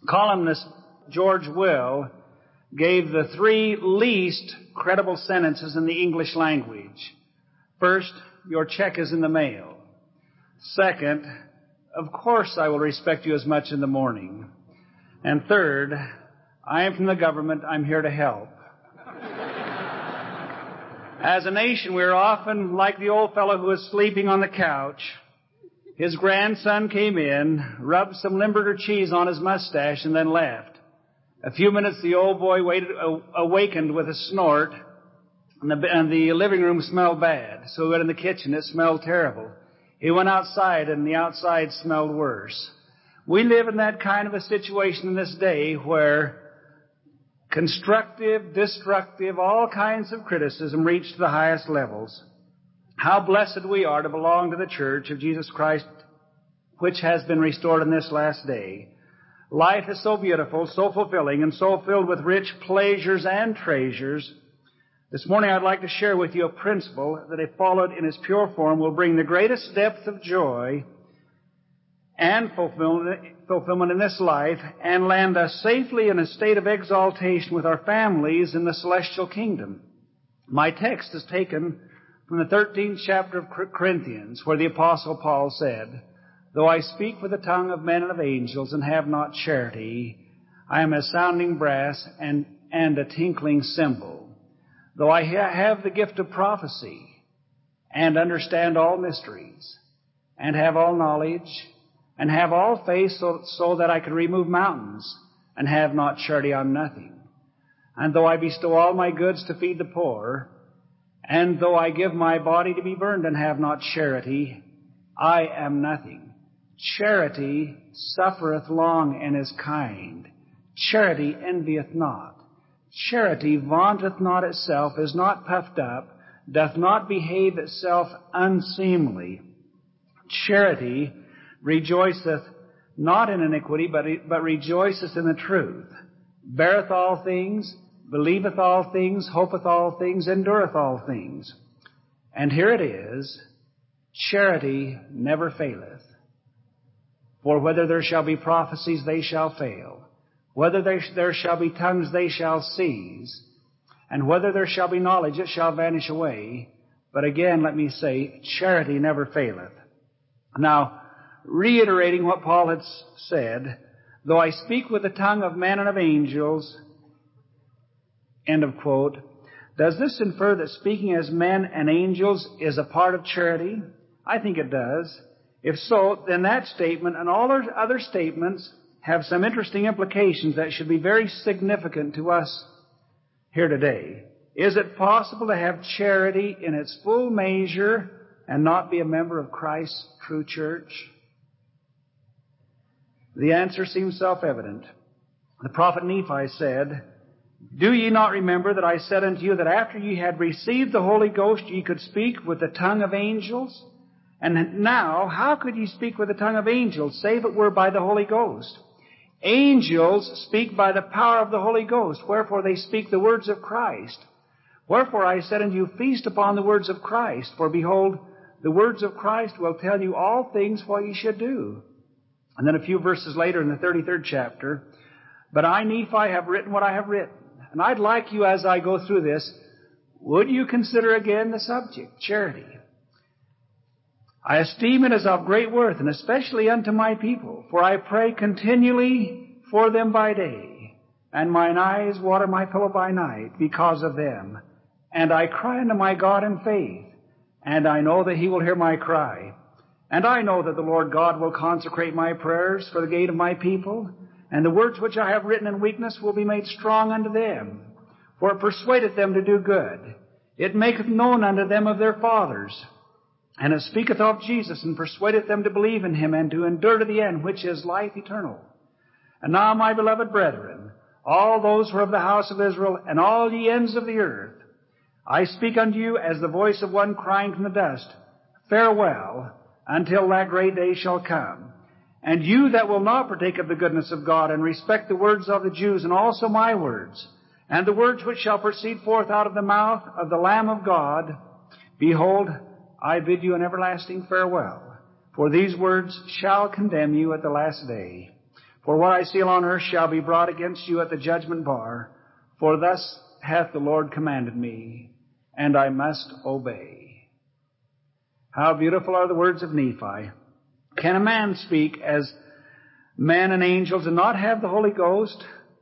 Columnist George Will gave the three least credible sentences in the English language. First, your check is in the mail. Second, of course I will respect you as much in the morning. And third, I am from the government, I'm here to help. As a nation, we are often like the old fellow who was sleeping on the couch. His grandson came in, rubbed some Limburger cheese on his mustache, and then left. A few minutes, the old boy awakened with a snort, and the living room smelled bad. So he went in the kitchen. It smelled terrible. He went outside, and the outside smelled worse. We live in that kind of a situation in this day where constructive, destructive, all kinds of criticism reach to the highest levels. How blessed we are to belong to the Church of Jesus Christ, which has been restored in this last day. Life is so beautiful, so fulfilling, and so filled with rich pleasures and treasures. This morning I'd like to share with you a principle that, if followed in its pure form, will bring the greatest depth of joy and fulfillment in this life and land us safely in a state of exaltation with our families in the celestial kingdom. My text is taken from the 13th chapter of Corinthians, where the Apostle Paul said, "Though I speak with the tongue of men and of angels and have not charity, I am a sounding brass and a tinkling cymbal. Though I have the gift of prophecy and understand all mysteries and have all knowledge and have all faith so that I could remove mountains and have not charity, I'm nothing. And though I bestow all my goods to feed the poor, and though I give my body to be burned and have not charity, I am nothing. Charity suffereth long and is kind. Charity envieth not. Charity vaunteth not itself, is not puffed up, doth not behave itself unseemly. Charity rejoiceth not in iniquity, but rejoiceth in the truth. Beareth all things, believeth all things, hopeth all things, endureth all things. And here it is, charity never faileth. For whether there shall be prophecies, they shall fail. Whether there shall be tongues, they shall cease. And whether there shall be knowledge, it shall vanish away. But again, let me say, charity never faileth." Now, reiterating what Paul had said, "Though I speak with the tongue of men and of angels," end of quote. Does this infer that speaking as men and angels is a part of charity? I think it does. If so, then that statement and all other statements have some interesting implications that should be very significant to us here today. Is it possible to have charity in its full measure and not be a member of Christ's true church? The answer seems self-evident. The prophet Nephi said, "Do ye not remember that I said unto you that after ye had received the Holy Ghost ye could speak with the tongue of angels? And now, how could ye speak with the tongue of angels, save it were by the Holy Ghost? Angels speak by the power of the Holy Ghost, wherefore they speak the words of Christ. Wherefore I said unto you, feast upon the words of Christ, for behold, the words of Christ will tell you all things what ye should do." And then a few verses later in the 33rd chapter, "But I, Nephi, have written what I have written." And I'd like you, as I go through this, would you consider again the subject, charity? "I esteem it as of great worth, and especially unto my people, for I pray continually for them by day, and mine eyes water my pillow by night because of them. And I cry unto my God in faith, and I know that He will hear my cry. And I know that the Lord God will consecrate my prayers for the gain of my people, and the words which I have written in weakness will be made strong unto them. For it persuadeth them to do good. It maketh known unto them of their fathers. And it speaketh of Jesus, and persuadeth them to believe in Him, and to endure to the end, which is life eternal. And now, my beloved brethren, all those who are of the house of Israel, and all ye ends of the earth, I speak unto you as the voice of one crying from the dust, Farewell, until that great day shall come. And you that will not partake of the goodness of God, and respect the words of the Jews, and also my words, and the words which shall proceed forth out of the mouth of the Lamb of God, behold, I bid you an everlasting farewell. For these words shall condemn you at the last day. For what I seal on earth shall be brought against you at the judgment bar. For thus hath the Lord commanded me, and I must obey. How beautiful are the words of Nephi. Can a man speak as men and angels and not have the Holy Ghost?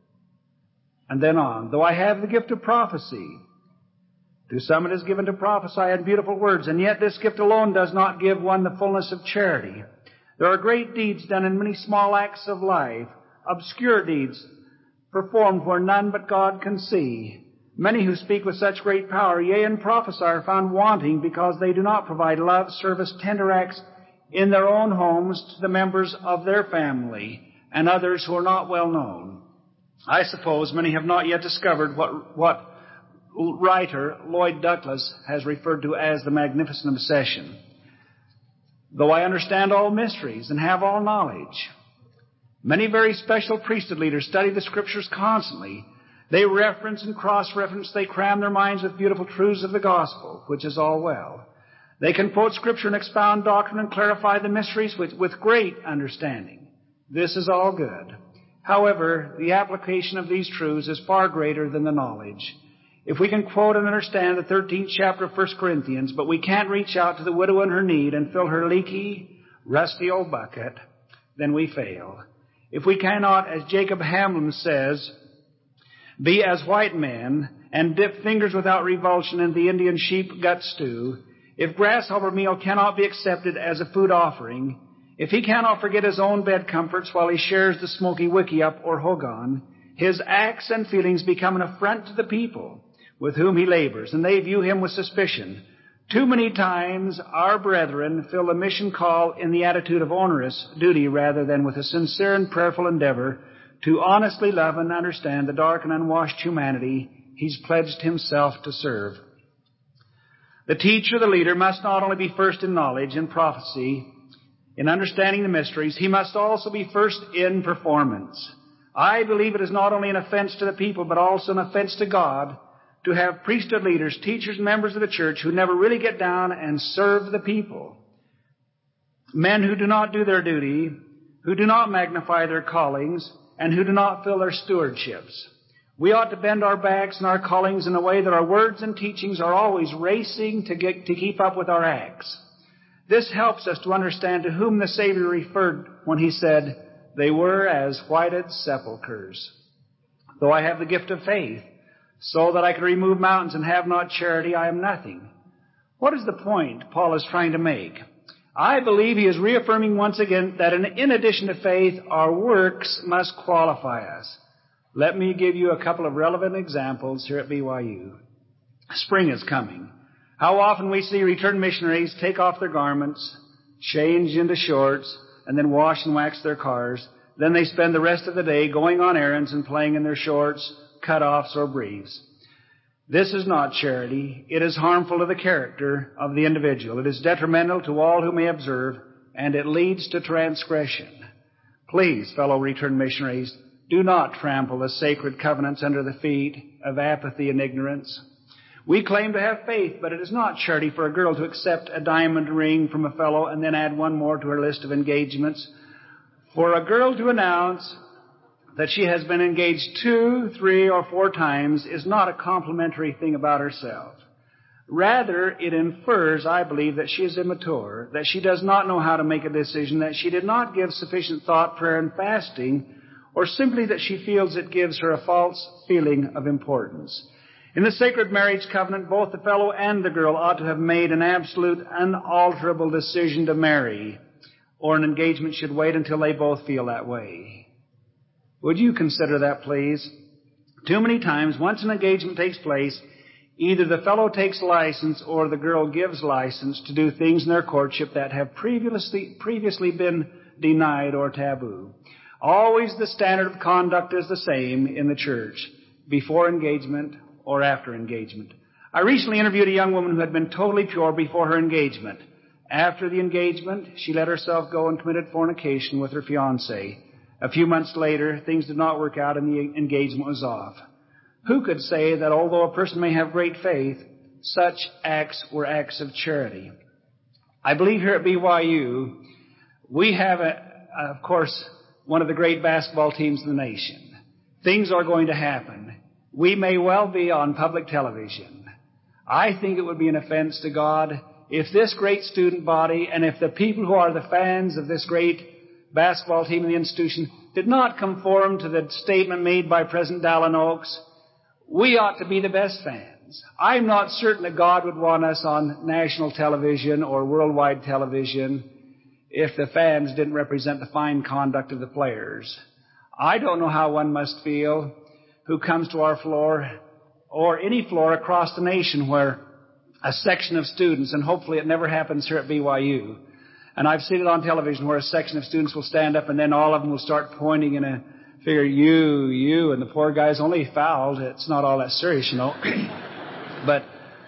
And then on, though I have the gift of prophecy, to some it is given to prophesy in beautiful words, and yet this gift alone does not give one the fullness of charity. There are great deeds done in many small acts of life, obscure deeds performed where none but God can see. Many who speak with such great power, yea, and prophesy, are found wanting because they do not provide love, service, tender acts in their own homes to the members of their family and others who are not well known. I suppose many have not yet discovered what writer Lloyd Douglas has referred to as the magnificent obsession. Though I understand all mysteries and have all knowledge. Many very special priesthood leaders study the Scriptures constantly. They reference and cross-reference. They cram their minds with beautiful truths of the gospel, which is all well. They can quote Scripture and expound doctrine and clarify the mysteries with great understanding. This is all good. However, the application of these truths is far greater than the knowledge. If we can quote and understand the 13th chapter of 1 Corinthians, but we can't reach out to the widow in her need and fill her leaky, rusty old bucket, then we fail. If we cannot, as Jacob Hamlin says, be as white men and dip fingers without revulsion in the Indian sheep gut stew, if grasshopper meal cannot be accepted as a food offering, if he cannot forget his own bed comforts while he shares the smoky wickiup or hogan, his acts and feelings become an affront to the people with whom he labors, and they view him with suspicion. Too many times our brethren fill the mission call in the attitude of onerous duty rather than with a sincere and prayerful endeavor to honestly love and understand the dark and unwashed humanity he's pledged himself to serve. The teacher, the leader, must not only be first in knowledge and prophecy, in understanding the mysteries, he must also be first in performance. I believe it is not only an offense to the people, but also an offense to God to have priesthood leaders, teachers, and members of the church who never really get down and serve the people. Men who do not do their duty, who do not magnify their callings, and who do not fill their stewardships. We ought to bend our backs and our callings in a way that our words and teachings are always racing to keep up with our acts. This helps us to understand to whom the Savior referred when he said, they were as whited sepulchres. Though I have the gift of faith, so that I can remove mountains and have not charity, I am nothing. What is the point Paul is trying to make? I believe he is reaffirming once again that in addition to faith, our works must qualify us. Let me give you a couple of relevant examples here at BYU. Spring is coming. How often we see returned missionaries take off their garments, change into shorts, and then wash and wax their cars. Then they spend the rest of the day going on errands and playing in their shorts, cutoffs, or briefs. This is not charity. It is harmful to the character of the individual. It is detrimental to all who may observe, and it leads to transgression. Please, fellow returned missionaries, do not trample the sacred covenants under the feet of apathy and ignorance. We claim to have faith, but it is not charity for a girl to accept a diamond ring from a fellow and then add one more to her list of engagements. For a girl to announce that she has been engaged 2, 3, or 4 times is not a complimentary thing about herself. Rather, it infers, I believe, that she is immature, that she does not know how to make a decision, that she did not give sufficient thought, prayer, and fasting, or simply that she feels it gives her a false feeling of importance. In the sacred marriage covenant, both the fellow and the girl ought to have made an absolute, unalterable decision to marry, or an engagement should wait until they both feel that way. Would you consider that, please? Too many times, once an engagement takes place, either the fellow takes license or the girl gives license to do things in their courtship that have previously been denied or taboo. Always the standard of conduct is the same in the church, before engagement or after engagement. I recently interviewed a young woman who had been totally pure before her engagement. After the engagement, she let herself go and committed fornication with her fiancé. A few months later, things did not work out and the engagement was off. Who could say that although a person may have great faith, such acts were acts of charity? I believe here at BYU, we have, of course, one of the great basketball teams in the nation. Things are going to happen. We may well be on public television. I think it would be an offense to God if this great student body and if the people who are the fans of this great basketball team in the institution did not conform to the statement made by President Dallin Oaks, we ought to be the best fans. I'm not certain that God would want us on national television or worldwide television if the fans didn't represent the fine conduct of the players. I don't know how one must feel who comes to our floor or any floor across the nation where a section of students, and hopefully it never happens here at BYU, and I've seen it on television where a section of students will stand up and then all of them will start pointing in a figure, you, and the poor guy's only fouled. It's not all that serious, you know. But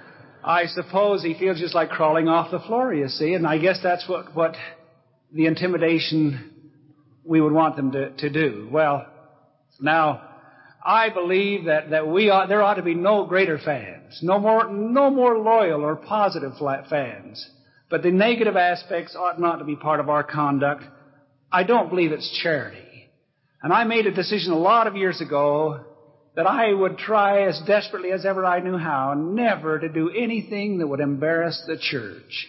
I suppose he feels just like crawling off the floor, you see, and I guess that's what the intimidation we would want them to do. Well, now, I believe that there ought to be no greater fans, no more loyal or positive fans. But the negative aspects ought not to be part of our conduct. I don't believe it's charity. And I made a decision a lot of years ago that I would try as desperately as ever I knew how never to do anything that would embarrass the church.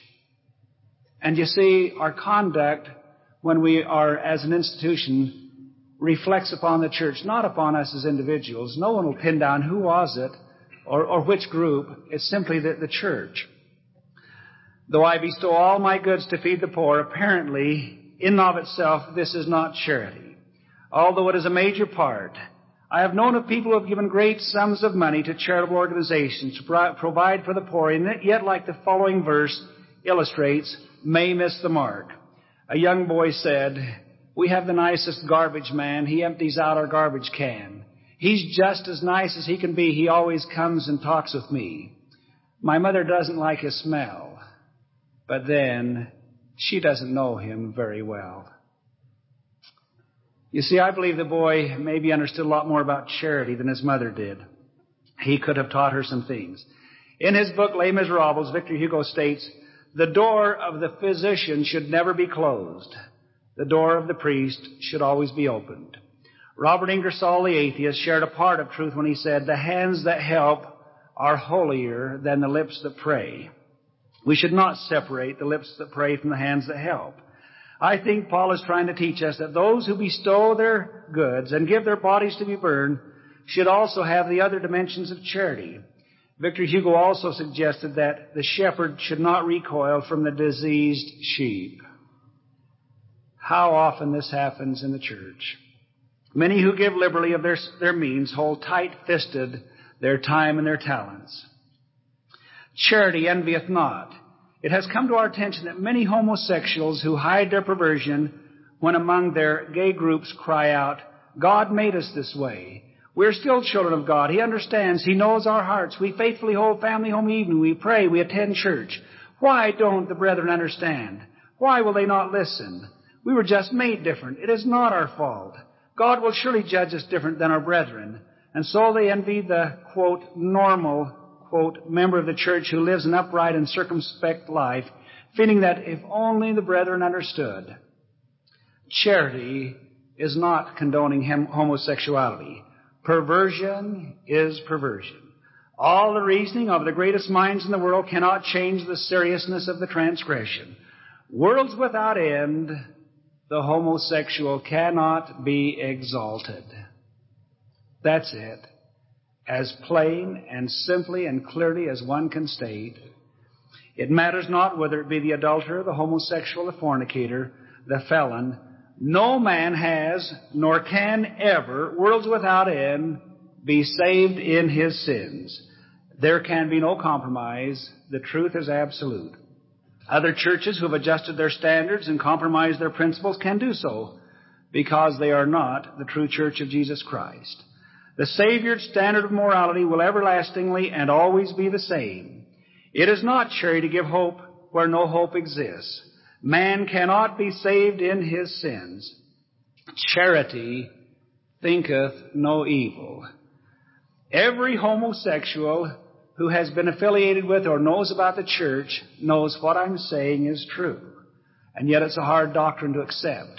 And you see, our conduct when we are as an institution reflects upon the church, not upon us as individuals. No one will pin down who was it or which group. It's simply the church. Though I bestow all my goods to feed the poor, apparently, in and of itself, this is not charity, although it is a major part. I have known of people who have given great sums of money to charitable organizations to provide for the poor, and yet, like the following verse illustrates, may miss the mark. A young boy said, "We have the nicest garbage man. He empties out our garbage can. He's just as nice as he can be. He always comes and talks with me. My mother doesn't like his smell. But then, she doesn't know him very well." You see, I believe the boy maybe understood a lot more about charity than his mother did. He could have taught her some things. In his book, Les Miserables, Victor Hugo states, "The door of the physician should never be closed. The door of the priest should always be opened." Robert Ingersoll, the atheist, shared a part of truth when he said, "The hands that help are holier than the lips that pray." We should not separate the lips that pray from the hands that help. I think Paul is trying to teach us that those who bestow their goods and give their bodies to be burned should also have the other dimensions of charity. Victor Hugo also suggested that the shepherd should not recoil from the diseased sheep. How often this happens in the church. Many who give liberally of their means hold tight-fisted their time and their talents. Charity envieth not. It has come to our attention that many homosexuals who hide their perversion when among their gay groups cry out, "God made us this way. We're still children of God. He understands. He knows our hearts. We faithfully hold family home evening. We pray. We attend church. Why don't the brethren understand? Why will they not listen? We were just made different. It is not our fault. God will surely judge us different than our brethren." And so they envy the, quote, normal, quote, member of the church who lives an upright and circumspect life, feeling that if only the brethren understood. Charity is not condoning homosexuality. Perversion is perversion. All the reasoning of the greatest minds in the world cannot change the seriousness of the transgression. Worlds without end, the homosexual cannot be exalted. That's it. As plain and simply and clearly as one can state. It matters not whether it be the adulterer, the homosexual, the fornicator, the felon. No man has, nor can ever, worlds without end, be saved in his sins. There can be no compromise. The truth is absolute. Other churches who have adjusted their standards and compromised their principles can do so because they are not the true church of Jesus Christ. The Savior's standard of morality will everlastingly and always be the same. It is not charity to give hope where no hope exists. Man cannot be saved in his sins. Charity thinketh no evil. Every homosexual who has been affiliated with or knows about the church knows what I'm saying is true. And yet it's a hard doctrine to accept.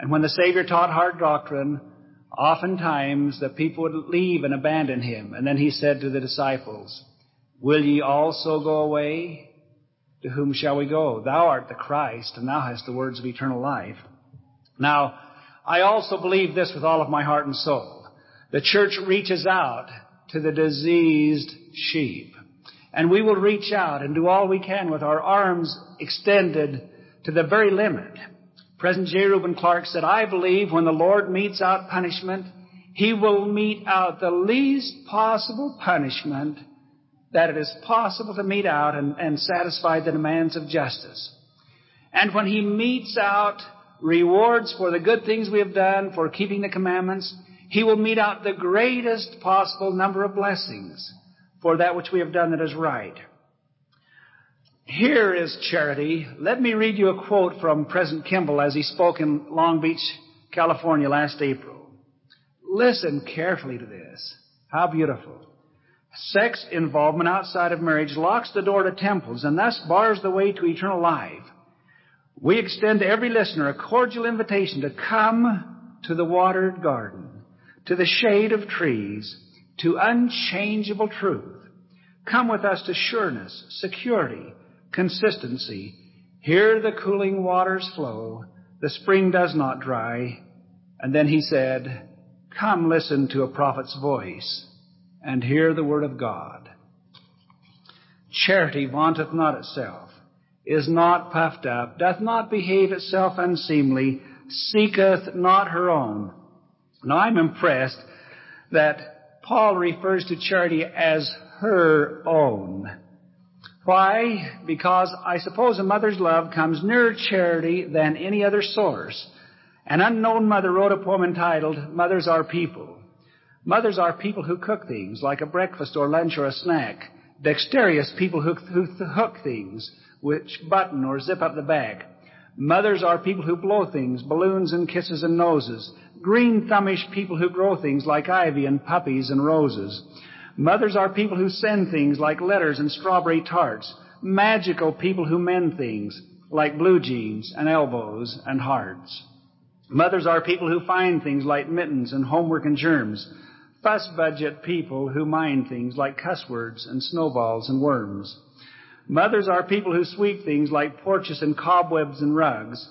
And when the Savior taught hard doctrine, oftentimes the people would leave and abandon him. And then he said to the disciples, "Will ye also go away? To whom shall we go? Thou art the Christ, and thou hast the words of eternal life." Now, I also believe this with all of my heart and soul. The church reaches out to the diseased sheep. And we will reach out and do all we can with our arms extended to the very limit. President J. Reuben Clark said, "I believe when the Lord metes out punishment, He will mete out the least possible punishment that it is possible to mete out and satisfy the demands of justice. And when He metes out rewards for the good things we have done, for keeping the commandments, He will mete out the greatest possible number of blessings for that which we have done that is right." Here is charity. Let me read you a quote from President Kimball as he spoke in Long Beach, California last April. Listen carefully to this. How beautiful. "Sex involvement outside of marriage locks the door to temples and thus bars the way to eternal life. We extend to every listener a cordial invitation to come to the watered garden, to the shade of trees, to unchangeable truth. Come with us to sureness, security, consistency. Here the cooling waters flow. The spring does not dry." And then he said, "Come listen to a prophet's voice and hear the word of God." Charity vaunteth not itself, is not puffed up, doth not behave itself unseemly, seeketh not her own. Now I'm impressed that Paul refers to charity as her own. Why? Because I suppose a mother's love comes nearer charity than any other source. An unknown mother wrote a poem entitled, "Mothers Are People." Mothers are people who cook things like a breakfast or lunch or a snack. Dexterous people who hook things, which button or zip up the back. Mothers are people who blow things, balloons and kisses and noses. Green thumbish people who grow things like ivy and puppies and roses. Mothers are people who send things like letters and strawberry tarts. Magical people who mend things like blue jeans and elbows and hearts. Mothers are people who find things like mittens and homework and germs. Fuss budget people who mind things like cuss words and snowballs and worms. Mothers are people who sweep things like porches and cobwebs and rugs.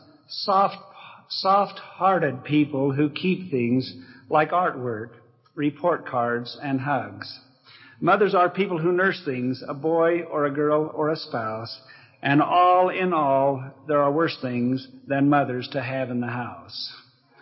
Soft-hearted people who keep things like artwork, report cards, and hugs. Mothers are people who nurse things, a boy or a girl or a spouse. And all in all, there are worse things than mothers to have in the house.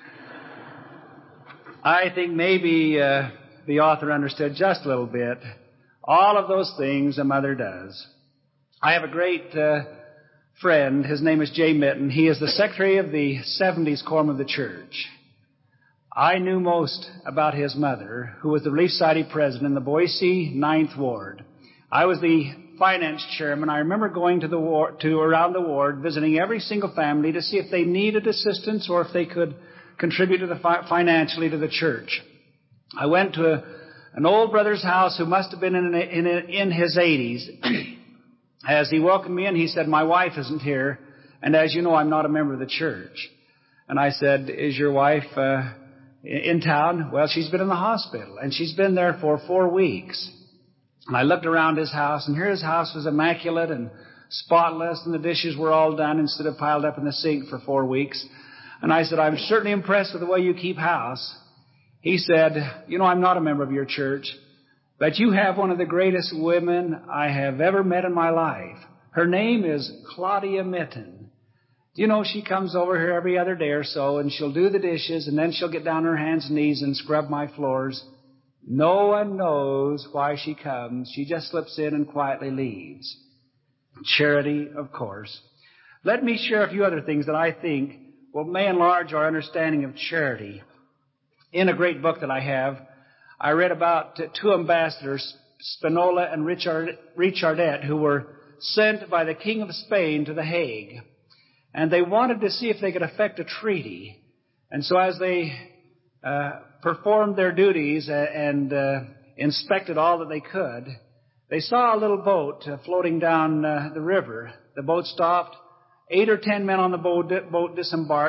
I think maybe the author understood just a little bit. All of those things a mother does. I have a great friend. His name is Jay Mitten. He is the secretary of the 70s Quorum of the Church. I knew most about his mother, who was the Relief Society president in the Boise 9th Ward. I was the finance chairman. I remember going to around the ward, visiting every single family to see if they needed assistance or if they could contribute to financially to the church. I went to an old brother's house who must have been in his 80s. As he welcomed me in, he said, "My wife isn't here, and as you know, I'm not a member of the church." And I said, "Is your wife in town?" "Well, she's been in the hospital, and she's been there for 4 weeks." And I looked around his house, and here his house was immaculate and spotless, and the dishes were all done instead of piled up in the sink for 4 weeks. And I said, "I'm certainly impressed with the way you keep house." He said, "You know, I'm not a member of your church, but you have one of the greatest women I have ever met in my life. Her name is Claudia Mitten. Do you know, she comes over here every other day or so, and she'll do the dishes, and then she'll get down on her hands and knees and scrub my floors. No one knows why she comes. She just slips in and quietly leaves." Charity, of course. Let me share a few other things that I think may enlarge our understanding of charity. In a great book that I have, I read about two ambassadors, Spinola and Richardet, who were sent by the King of Spain to The Hague. And they wanted to see if they could effect a treaty. And so as they performed their duties and inspected all that they could, they saw a little boat floating down the river. The boat stopped. 8 or 10 men on the boat disembarked,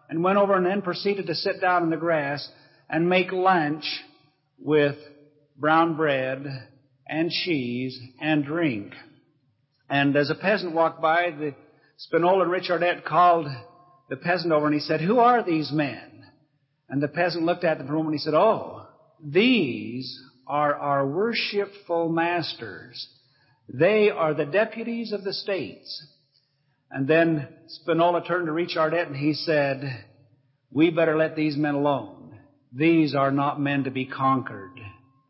and went over and then proceeded to sit down in the grass and make lunch with brown bread and cheese and drink. And as a peasant walked by, the Spinola and Richardette called the peasant over and he said, "Who are these men?" And the peasant looked at them for a moment and he said, "Oh, these are our worshipful masters. They are the deputies of the states." And then Spinola turned to Richardette and he said, "We better let these men alone. These are not men to be conquered."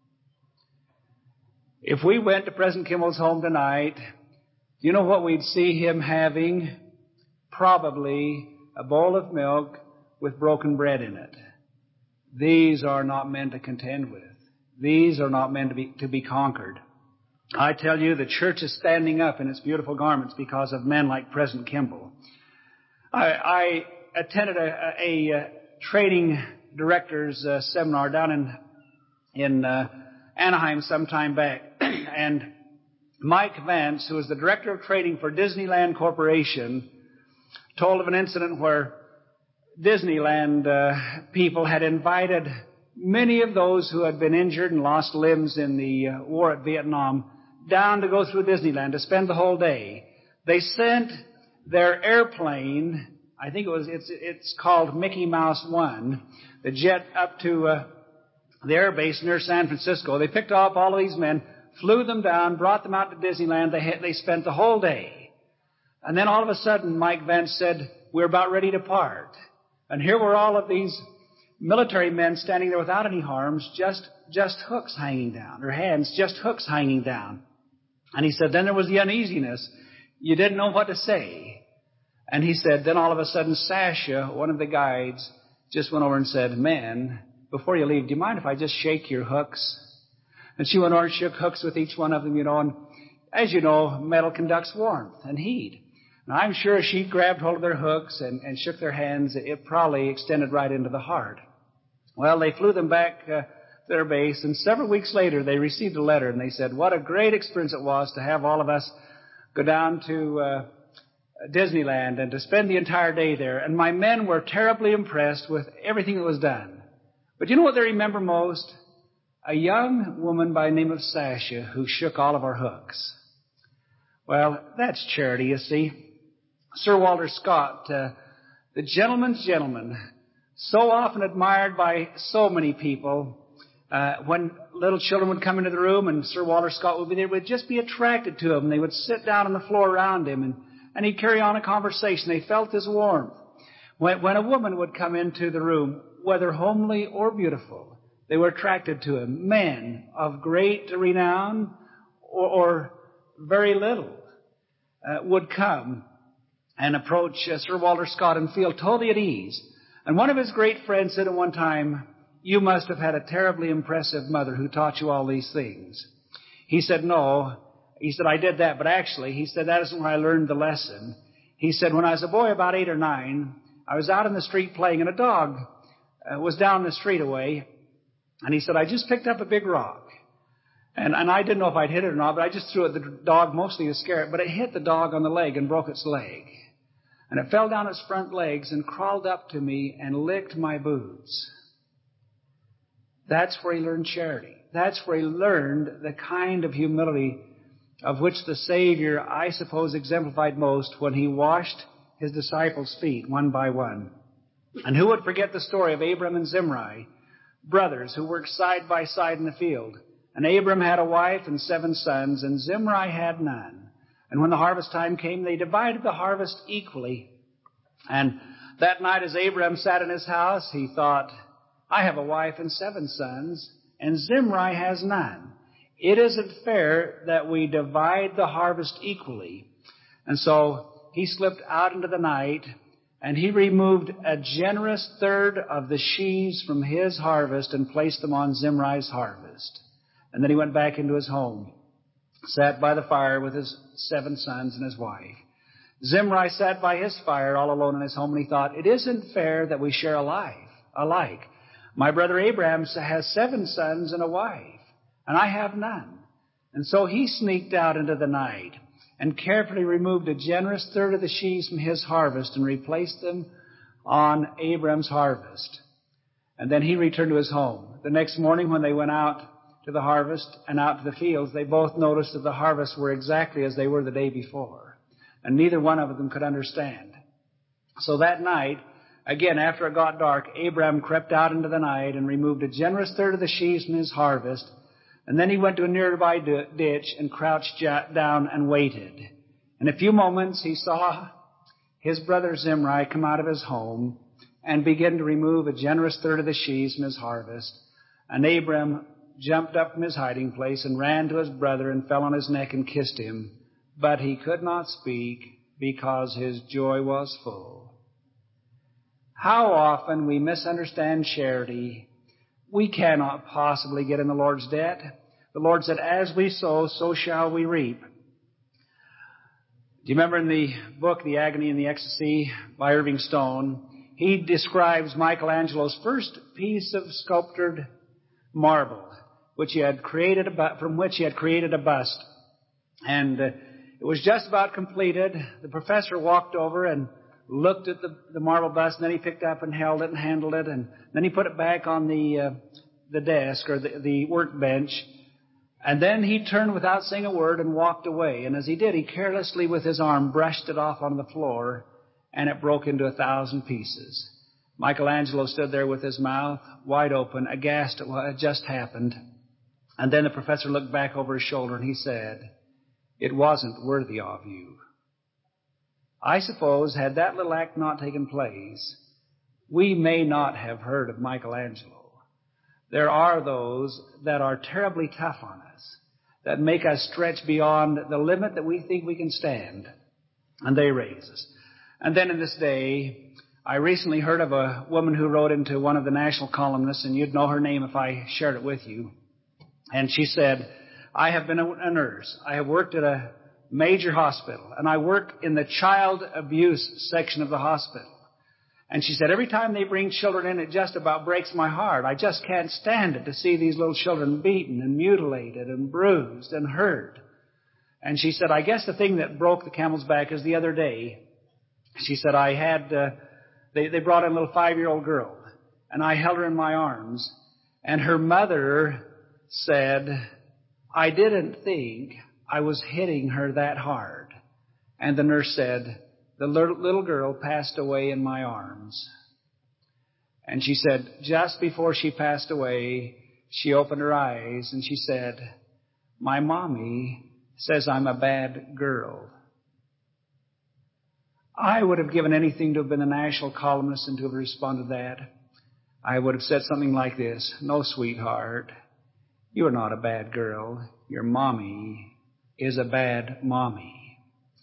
If we went to President Kimball's home tonight, do you know what we'd see him having? Probably a bowl of milk with broken bread in it. These are not men to contend with. These are not men to be conquered. I tell you, the church is standing up in its beautiful garments because of men like President Kimball. I attended a training director's seminar down in Anaheim some time back, and Mike Vance, who was the director of training for Disneyland Corporation, told of an incident where Disneyland people had invited many of those who had been injured and lost limbs in the war at Vietnam down to go through Disneyland to spend the whole day. They sent their airplane, I think it's called Mickey Mouse One, the jet up to the air base near San Francisco. They picked up all of these men, flew them down, brought them out to Disneyland. They spent the whole day. And then all of a sudden, Mike Vance said, "We're about ready to part." And here were all of these military men standing there without any harms, just hooks hanging down, or hands, just hooks hanging down. And he said, then there was the uneasiness. You didn't know what to say. And he said, then all of a sudden, Sasha, one of the guides, just went over and said, "Men, before you leave, do you mind if I just shake your hooks?" And she went over and shook hooks with each one of them, and as you know, metal conducts warmth and heat. And I'm sure she grabbed hold of their hooks and shook their hands. It probably extended right into the heart. Well, they flew them back to their base, and several weeks later they received a letter, and they said, what a great experience it was to have all of us go down to Disneyland and to spend the entire day there. And my men were terribly impressed with everything that was done. But you know what they remember most? A young woman by the name of Sasha who shook all of our hooks. Well, that's charity, you see. Sir Walter Scott, the gentleman's gentleman, so often admired by so many people. When little children would come into the room and Sir Walter Scott would be there, would just be attracted to him. They would sit down on the floor around him and he'd carry on a conversation. They felt his warmth. When a woman would come into the room, whether homely or beautiful, they were attracted to him. Men of great renown or very little would come and approach Sir Walter Scott and feel totally at ease. And one of his great friends said at one time, "You must have had a terribly impressive mother who taught you all these things." He said, "No." He said, "I did that, but actually," he said, "that isn't where I learned the lesson." He said, "When I was a boy about 8 or 9, I was out in the street playing, and a dog was down the street away. And he said, I just picked up a big rock. And I didn't know if I'd hit it or not, but I just threw it at the dog mostly to scare it. But it hit the dog on the leg and broke its leg. And it fell down its front legs and crawled up to me and licked my boots." That's where he learned charity. That's where he learned the kind of humility of which the Savior, I suppose, exemplified most when he washed his disciples' feet one by one. And who would forget the story of Abram and Zimri, brothers who worked side by side in the field? And Abram had a wife and 7 sons, and Zimri had none. And when the harvest time came, they divided the harvest equally. And that night as Abram sat in his house, he thought, I have a wife and 7 sons, and Zimri has none. It isn't fair that we divide the harvest equally. And so he slipped out into the night, and he removed a generous third of the sheaves from his harvest and placed them on Zimri's harvest. And then he went back into his home, sat by the fire with his 7 sons and his wife. Zimri sat by his fire all alone in his home, and he thought, it isn't fair that we share alike. My brother Abraham has 7 sons and a wife, and I have none. And so he sneaked out into the night and carefully removed a generous third of the sheaves from his harvest and replaced them on Abram's harvest. And then he returned to his home. The next morning when they went out to the harvest and out to the fields, they both noticed that the harvests were exactly as they were the day before. And neither one of them could understand. So that night, again, after it got dark, Abram crept out into the night and removed a generous third of the sheaves from his harvest. And then he went to a nearby ditch and crouched down and waited. In a few moments, he saw his brother Zimri come out of his home and begin to remove a generous third of the sheaves from his harvest. And Abram jumped up from his hiding place and ran to his brother and fell on his neck and kissed him. But he could not speak because his joy was full. How often we misunderstand charity. We cannot possibly get in the Lord's debt. The Lord said, as we sow, so shall we reap. Do you remember in the book, The Agony and the Ecstasy by Irving Stone, he describes Michelangelo's first piece of sculptured marble, which he had created from which he had created a bust. And it was just about completed. The professor walked over and looked at the marble bust, and then he picked up and held it and handled it, and then he put it back on the desk or the workbench. And then he turned without saying a word and walked away. And as he did, he carelessly with his arm brushed it off on the floor, and it broke into 1,000 pieces. Michelangelo stood there with his mouth wide open, aghast at what had just happened. And then the professor looked back over his shoulder and he said, "It wasn't worthy of you." I suppose, had that little act not taken place, we may not have heard of Michelangelo. There are those that are terribly tough on us, that make us stretch beyond the limit that we think we can stand, and they raise us. And then in this day, I recently heard of a woman who wrote into one of the national columnists, and you'd know her name if I shared it with you. And she said, "I have been a nurse. I have worked at a major hospital, and I work in the child abuse section of the hospital." And she said, "Every time they bring children in, it just about breaks my heart. I just can't stand it to see these little children beaten and mutilated and bruised and hurt." And she said, "I guess the thing that broke the camel's back is the other day," she said, "I had, they brought in a little 5-year-old girl, and I held her in my arms, and her mother said, 'I didn't think I was hitting her that hard.' And the nurse said, 'The little girl passed away in my arms.'" And she said, just before she passed away, she opened her eyes and she said, "My mommy says I'm a bad girl." I would have given anything to have been a national columnist and to have responded to that. I would have said something like this: "No, sweetheart, you are not a bad girl. Your mommy is a bad mommy."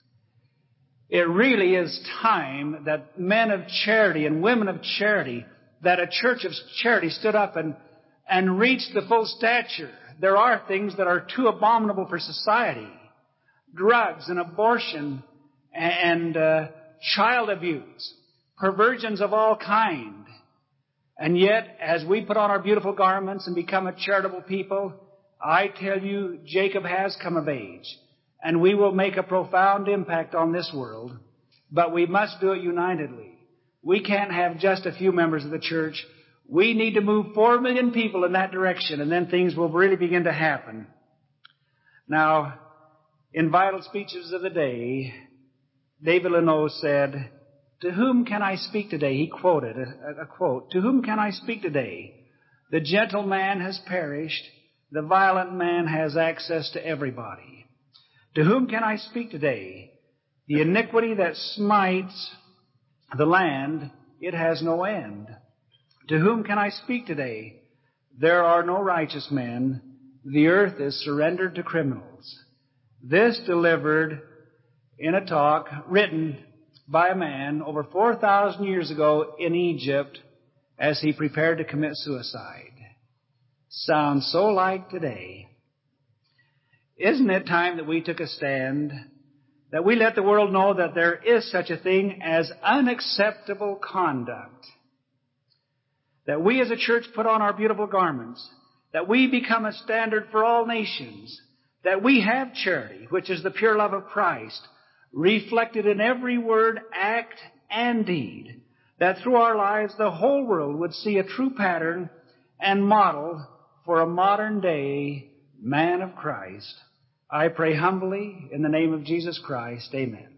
It really is time that men of charity and women of charity, that a church of charity stood up and reached the full stature. There are things that are too abominable for society. Drugs and abortion and child abuse, perversions of all kind. And yet, as we put on our beautiful garments and become a charitable people, I tell you, Jacob has come of age. And we will make a profound impact on this world. But we must do it unitedly. We can't have just a few members of the church. We need to move 4 million people in that direction, and then things will really begin to happen. Now, in Vital Speeches of the Day, David Lenoeux said, "To whom can I speak today?" He quoted a quote. "To whom can I speak today? The gentle man has perished. The violent man has access to everybody. To whom can I speak today? The iniquity that smites the land, it has no end. To whom can I speak today? There are no righteous men. The earth is surrendered to criminals." This delivered in a talk written by a man over 4,000 years ago in Egypt as he prepared to commit suicide. Sounds so like today. Isn't it time that we took a stand, that we let the world know that there is such a thing as unacceptable conduct? That we as a church put on our beautiful garments, that we become a standard for all nations, that we have charity, which is the pure love of Christ, reflected in every word, act, and deed. that through our lives the whole world would see a true pattern and model for a modern day man of Christ. I pray humbly in the name of Jesus Christ. Amen.